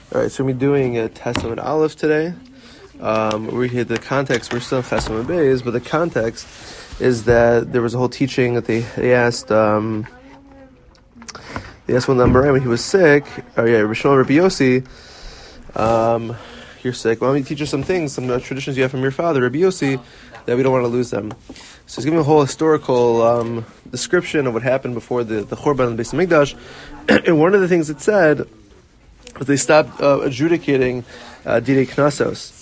All right, so we're doing a Testament Aleph today. We hear the context. We're still in Testament Beis, but the context is that there was a whole teaching that they asked. They asked one number when he was sick. Oh yeah, Rishon Rabbi Yossi. You're sick. Why don't you teach us some things, some traditions you have from your father, Rabbi Yossi, that we don't want to lose them. So he's giving a whole historical description of what happened before the Churban and the Beis Hamikdash. And one of the things it said, but they stopped adjudicating Didei Knasos.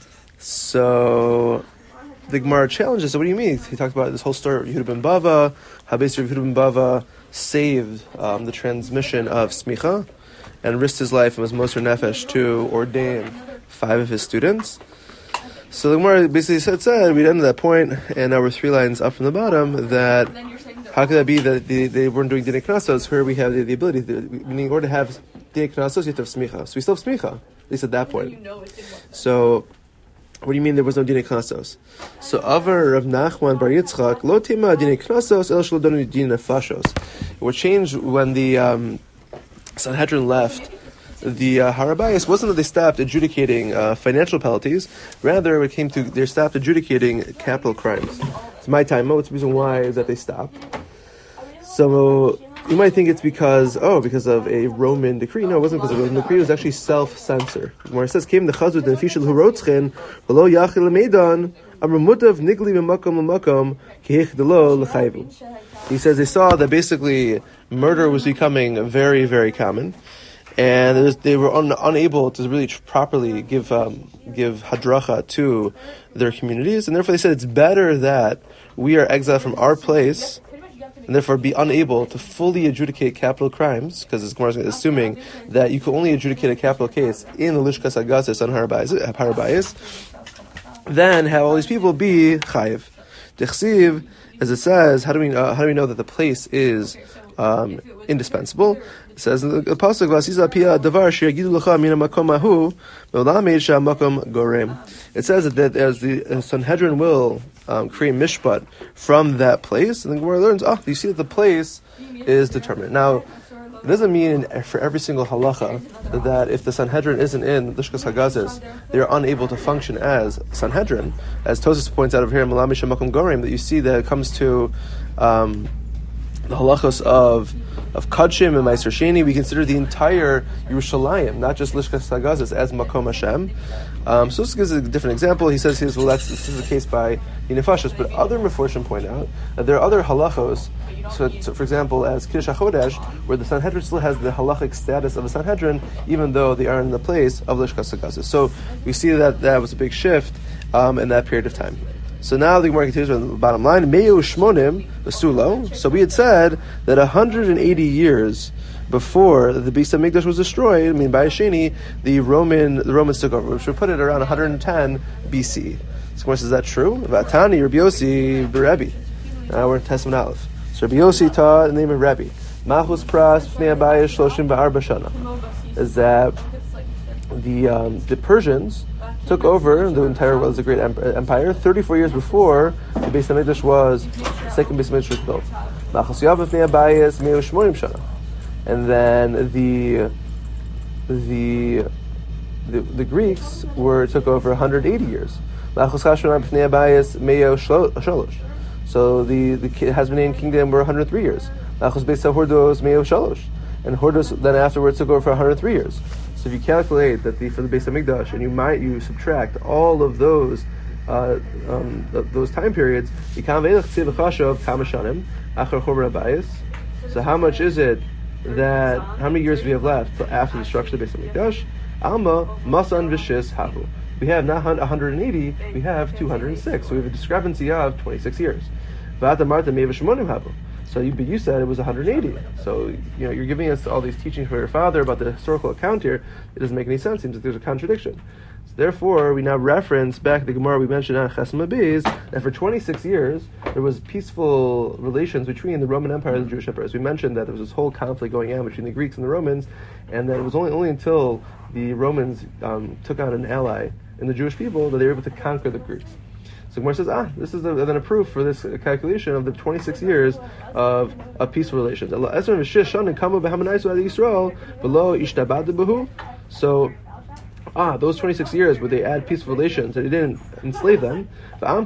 So the Gemara challenges, so what do you mean? He talked about this whole story of Yehuda ben Bava, how basically Yehuda ben Bava saved the transmission of Smicha and risked his life and was Moser Nefesh to ordain 5 of his students. So the Gemara basically said we'd end at that point, and now we're 3 lines up from the bottom, that how could that be that they weren't doing Didei Knasos? Here we have the ability, in order to have Didei Knasos, you have to have Smicha. So we still have Smicha, at least at that point. So what do you mean there was no Didei Knasos? So Avar Rav Nachman Bar Yitzchak Lo Tima Didei Knasos El Shelo Donu Didei Nefashos. What changed when the Sanhedrin left the Harabayas wasn't that they stopped adjudicating financial penalties. Rather, it came to they stopped adjudicating capital crimes. It's my time. What's the reason why is that they stopped? So you might think it's because of a Roman decree. No, it wasn't because of a Roman decree. It was actually self-censor. Where it says, "Came the chazud and fishel hurotzchen v'lo yachil leidan amramutav nigli b'makom l'makom kihichdelo l'chayvu." He says they saw that basically murder was becoming very, very common, and they were unable to really properly give hadracha to their communities, and therefore they said it's better that we are exiled from our place and therefore be unable to fully adjudicate capital crimes, because this Gemara is assuming that you can only adjudicate a capital case in the Lishkas Hagazis on Harabayas, then have all these people be chayiv. Dechsiv, as it says, how do we know that the place is indispensable? It says in the pasuk, "Vasiza pia davar sheyagidu lecha min hamakom hahu ve'olamed she'hamakom gorem." It says that as the Sanhedrin will create mishpat from that place, and the Gemara learns, you see that the place is determined. Now, it doesn't mean for every single halacha that if the Sanhedrin isn't in Lishkas Hagazis, they're unable to function as Sanhedrin. As Tosfos points out over here in Malami Shemakom Gorim, that you see that it comes to the halachos of Kadshim and Meiser Sheni, we consider the entire Yerushalayim, not just Lishkas Hagazis, as Makom Hashem. So this gives a different example. He says, this is the case by Nefashos, but other Meforshim point out that there are other halachos. So for example, as Kiddush HaChodesh, where the Sanhedrin still has the halachic status of a Sanhedrin, even though they are in the place of Lishkas Hagazis. So we see that was a big shift in that period of time. So now the Gemara continues on the bottom line. Meyu Shmonim V'Sulo. So we had said that 180 years before the Beis Hamikdash was destroyed, by Sheni, the Romans took over, which would put it around 110 BC. So Gemara says, is that true? Vatani Rabbi Yossi B'Rebbe. Now we're in Testament Aleph. So Rabbi Yossi taught in the name of Rebbe. Machus Pras Pnei Abayis Shloshim V'Arba Shana. Is that the Persians took over the entire world as a great empire 34 years before the Beis Hamikdash the second Beis Hamikdash was built. Machus Yav Pnei Abayis Me'u Shmonim Shana. And then the Greeks took over 180 years. So the Hasmonean kingdom were 103 years. And Hordos then afterwards took over for 103 years. So if you calculate that for the Beis Hamikdash, and you subtract all of those time periods, so how much is it? How many years we have left after the destruction of the Beis Hamikdash? Alma masan v'shis havu. We have not 180, we have 206. So we have a discrepancy of 26 years. V'ata marta me'evashmonim havu. So you said it was 180. So you're giving us all these teachings for your father about the historical account here. It doesn't make any sense. It seems like there's a contradiction. So therefore, we now reference back the Gemara we mentioned on Chesem Beis that for 26 years there was peaceful relations between the Roman Empire and the Jewish Empire. As we mentioned, that there was this whole conflict going on between the Greeks and the Romans, and that it was only until the Romans took on an ally in the Jewish people that they were able to conquer the Greeks. So Gemara says, this is then a proof for this calculation of the 26 years of peaceful relations. So, those 26 years where they had peaceful relations and he didn't enslave them. So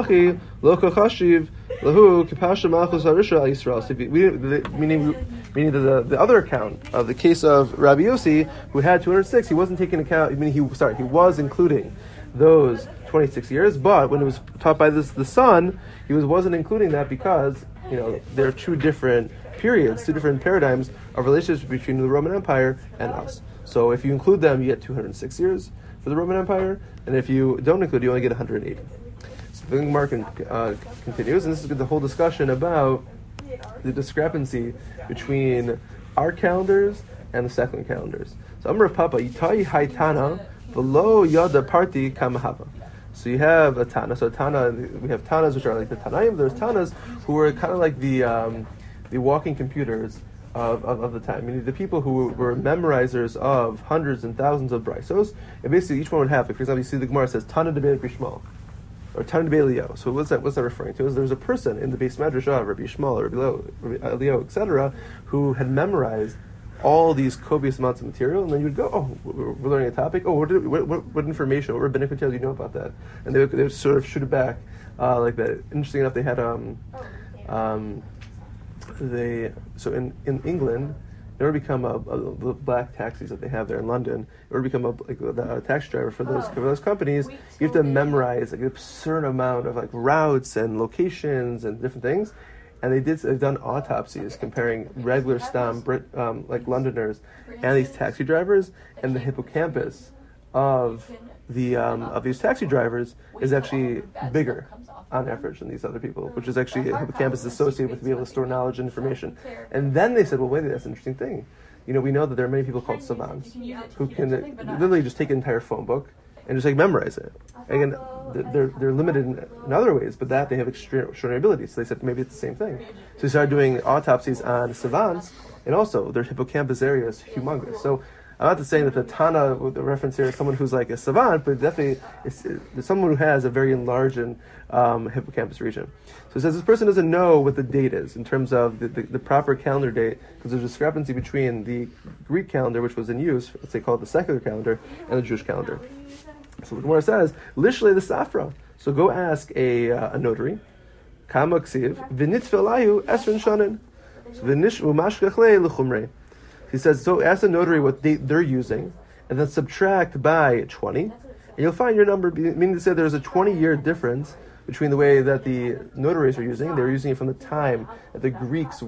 meaning the other account of the case of Rabbi Yossi, who had 206, he wasn't taking account. He was including those 26 years, but when it was taught by the son, he wasn't including that because there are two different periods, two different paradigms of relationships between the Roman Empire and us. So if you include them, you get 206 years for the Roman Empire, and if you don't include, you only get 180. So the Gemara continues, and this is the whole discussion about the discrepancy between our calendars and the secular calendars. So Amar Papa, Yitai Haitana, below Yada Party Kamahava. So you have a Tana. So we have Tanas which are like the Tanaim. There's Tanas who are kind of like the walking computers of the time. Meaning the people who were memorizers of hundreds and thousands of brisos. And basically each one would have, like, for example, you see the Gemara says Tana de Be'er Bishmal or Tana de Be'elio. So what's that referring to? There's a person in the base Medrash of Rabbi Yishmael, Rabbi Elio, etc., who had memorized all these copious amounts of material, and then you'd go, we're learning a topic. What information, what rabbinic material do you know about that? And they would sort of shoot it back like that. Interesting enough, they had in England, in order to become the black taxis that they have there in London, in order to become a taxi driver for those companies, you have to memorize an absurd amount of routes and locations and different things. And they've done autopsies comparing regular stam Londoners and these taxi drivers, and the hippocampus of these taxi drivers is actually bigger on average than these other people, which is actually hippocampus is associated with being able to store knowledge and information. And then they said, well, wait, that's an interesting thing. We know that there are many people called savants who can literally just take an entire phone book and just memorize it. Again, they're limited in other ways, but that they have extraordinary abilities. So they said maybe it's the same thing. So they started doing autopsies on savants, and also their hippocampus area is humongous. So I'm not saying that the Tana, the reference here, is someone who's like a savant, but definitely it's someone who has a very enlarged hippocampus region. So it says this person doesn't know what the date is in terms of the proper calendar date, because there's a discrepancy between the Greek calendar, which was in use, let's say called the secular calendar, and the Jewish calendar. So the Gemara says, Lishle the Safra. So go ask a notary, Kama Ksiv, V'nitfelayu Esrin Shanin. So V'nish Umashkachle L'chumrei. He says, so ask the notary what date they're using, and then subtract by 20, and you'll find your number, meaning to say there's a 20-year difference between the way that the notaries are using. They were using it from the time that the Greeks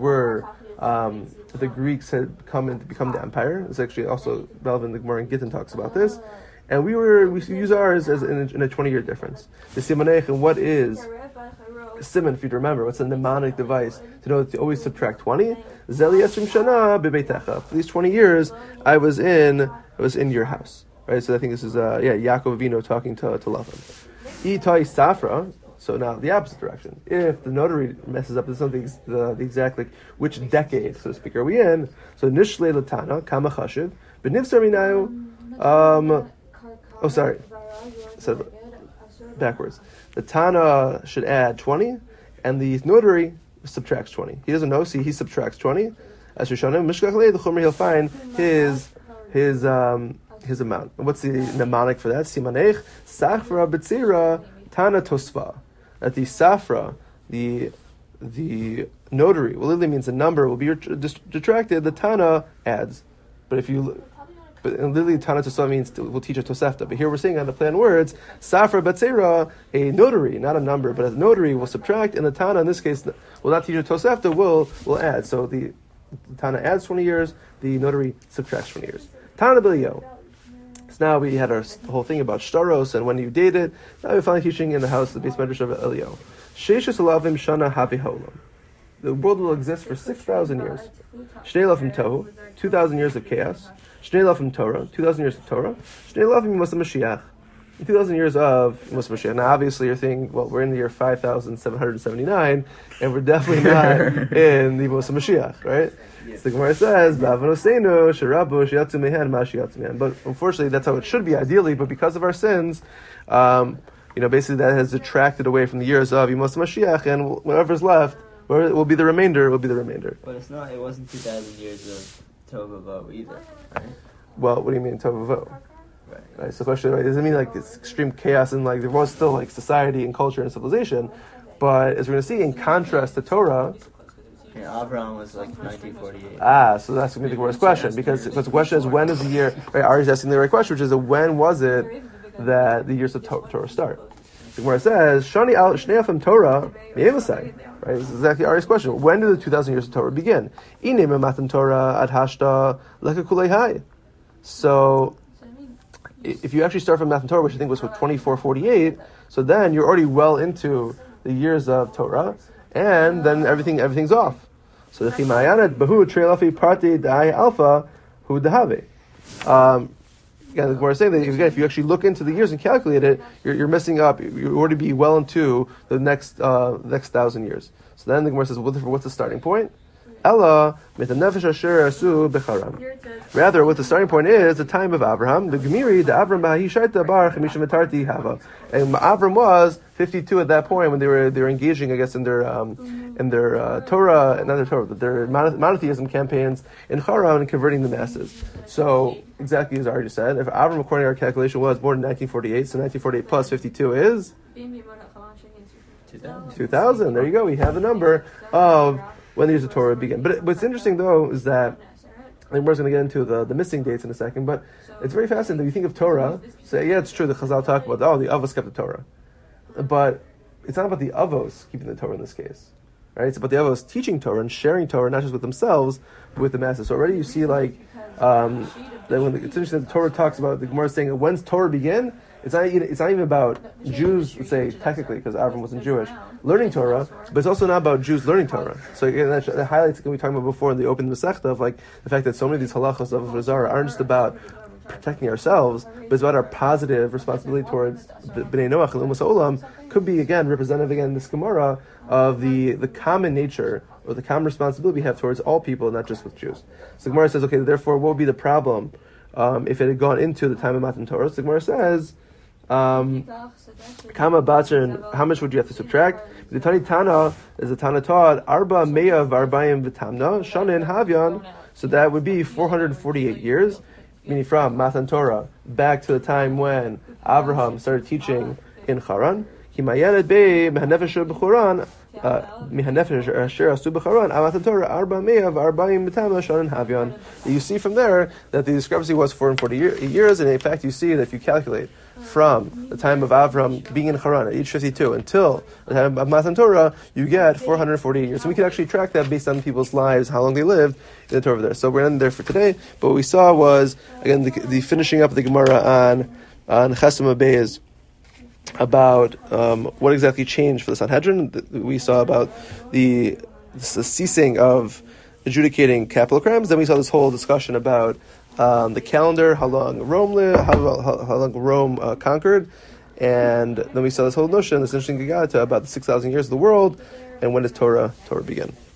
had become the empire. It's actually also relevant. The Gemara in Gittin talks about this. And we use ours as in a 20-year difference. The simanech, and what is simon, if you remember, what's a mnemonic device to know to always subtract 20? Zeli esrim shana bebeitecha. For these 20 years, I was in your house. Right? So I think this is Yaakov Avinu talking to Lavan. Itai safra. So now the opposite direction. If the notary messes up, there's something the exact which decade, so to speak, are we in? So nishle latana kama chashiv benivsar minayu. So backwards. The Tana should add 20, and the notary subtracts 20. He doesn't know, he subtracts 20. As Rishonim, Mishkach the Chomer, he'll find his amount. And what's the mnemonic for that? Simanech, Safra B'tzira, Tana Tosfa. That the Safra, the notary, literally means a number will be detracted, the Tana adds. But literally Tana Tosfa means we'll teach a Tosefta. But here we're saying on the plan words, Safra Batzera, a notary, not a number, but a notary will subtract, and the Tana in this case will not teach a Tosefta, will add. So the Tana adds 20 years, the notary subtracts 20 years. Tana B'Elio. So now we had our whole thing about Shtaros and when you dated. Now we're finally teaching in the house, the base medrash of Elio. Sheshus Alavim Shana Havi Ha'olam. The world will exist for 6,000 years. Shnei Lafim Tohu, 2,000 years of chaos. Shnei Lafim Torah, 2,000 years of Torah. Shnei Lafim Yimos Mashiach, 2,000 years of Yimos Mashiach. Now, obviously, you're thinking, well, we're in the year 5,779, and we're definitely not in the Yimos Mashiach, right? So the Gemara says, "Ba'avonoseinu sherabu sheyatzu mehen ma sheyatzu mehen." But unfortunately, that's how it should be ideally. But because of our sins, basically that has detracted away from the years of Yimos Mashiach, and whatever's left, where it will be the remainder, will be the remainder. But it wasn't 2,000 years of Tova Bo either, right? Well, what do you mean Tovavu? Right. So the question, right, does it mean like it's extreme chaos and like there was still like society and culture and civilization? But as we're going to see, in contrast to Torah, Abraham was like 1948. So that's going to be the worst question because the question is when is the year? Right, Ari's asking the right question, which is when was it that the years of Torah start? The Gemara says, "Shani al Shneafim Torah me'evasai." Right, this is exactly Ari's question. When did the 2,000 years of Torah begin? Ine mematim Torah ad hashta lekakulei hai. So, if you actually start from Matan Torah, which I think was 2448, so then you're already well into the years of Torah, and then everything's off. So the Chimayanet Bahu Trelafi Parti Dai Alpha Hu Dahave. Again, we're saying that if you actually look into the years and calculate it, you're messing up. You already be well into the next 1,000 years. So then the Gemara says, what's the starting point? Ella metanefesh asher asu becharan. Rather, what the starting point is, the time of Abraham. The Gemiri, the Avram ba'hishaita bar chamisha metarti hava. And Avram was 52 at that point when they were engaging, I guess, in their Torah, not their Torah, but their monotheism campaigns in Haran and converting the masses. So exactly as I already said, if Avram, according to our calculation, was born in 1948, so 1948 plus 52 is 2000. There you go. We have the number of when the years of Torah begin. But what's interesting, though, is that, and we're going to get into the missing dates in a second, but it's very fascinating that you think of Torah, say, yeah, it's true, the Chazal talk about, the Avos kept the Torah. But it's not about the Avos keeping the Torah in this case. Right? It's about the Avos teaching Torah and sharing Torah, not just with themselves, but with the masses. So already you see, like, that when it's interesting that the Torah talks about, the Gemara is saying, when's Torah begin? It's not even about Jews, let's say, technically, because Avram wasn't Jewish, learning Torah, but it's also not about Jews learning Torah. So again, that highlights what we were talking about before in the open Masechta of like the fact that so many of these halachos of Avodah aren't just about protecting ourselves, but it's about our positive responsibility towards Bnei Noach and Umas Olam. Could be again representative again in this Gemara of the common nature or the common responsibility we have towards all people, not just with Jews. So the Gemara says, okay, therefore, what would be the problem if it had gone into the time of Matan Torah? So the Gemara says, Kama Batran, how much would you have to subtract? The Tani Tana is a Tana taught Arba Meya Varbayim Vitamna Shanin Havyan, so that would be 448 years, meaning from Matan Torah back to the time when Abraham started teaching in Haran. Himayanet Be Mehanefesh B'Choran Mehanefesh Asher Asu B'Choran Matan Torah Arba Meya Varbayim Vitamna Shanin Havyan. You see from there that the discrepancy was 448 years, and in fact you see that if you calculate from the time of Avram being in Haran at age 52 until the time of Matan Torah, you get 448 years. So we can actually track that based on people's lives, how long they lived in the Torah over there. So we're ending there for today. But what we saw was, again, the finishing up of the Gemara on Chesem Beis about what exactly changed for the Sanhedrin. We saw about the ceasing of adjudicating capital crimes. Then we saw this whole discussion about the calendar, how long Rome lived, how long Rome conquered, and then we saw this whole notion, this interesting Gagata about the 6,000 years of the world, and when does Torah begin.